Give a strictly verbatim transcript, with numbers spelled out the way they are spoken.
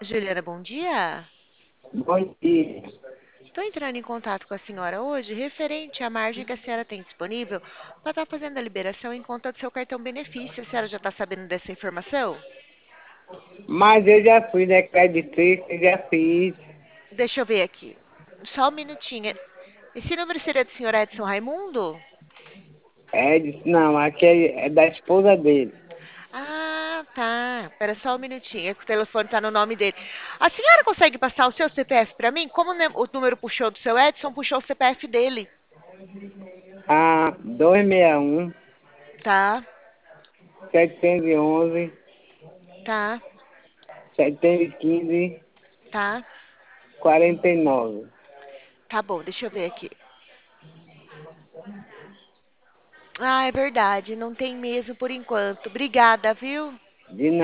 Juliana, bom dia. Bom dia. Estou entrando em contato com a senhora hoje referente à margem que a senhora tem disponível para estar fazendo a liberação em conta do seu cartão benefício. A senhora já está sabendo dessa informação? Mas eu já fui na Credit eu já fiz. Deixa eu ver aqui. Só um minutinho. Esse número seria do senhor Edson Raimundo? É, disse, não, aqui é, é da esposa dele. Ah, tá. Espera só um minutinho, é que o telefone está no nome dele. A senhora consegue passar o seu C P F para mim? Como o ne- o número puxou do seu Edson, puxou o C P F dele. Ah, dois seis um, Tá, sete um um, tá, sete um cinco, tá. quatro nove. Tá bom, deixa eu ver aqui. Ah, é verdade, não tem mesmo por enquanto. Obrigada, viu? De